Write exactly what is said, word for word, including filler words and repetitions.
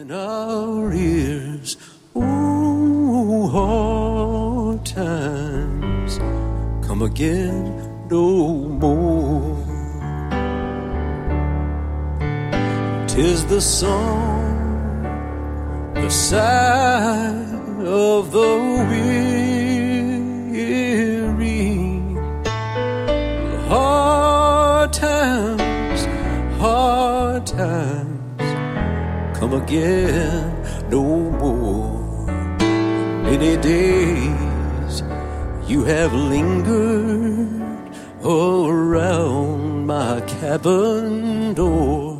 in our ears. Oh, hard times come again no more. 'Tis the song, the sigh of the weary. Hard times, hard times come again no more. Many days you have lingered around my cabin door.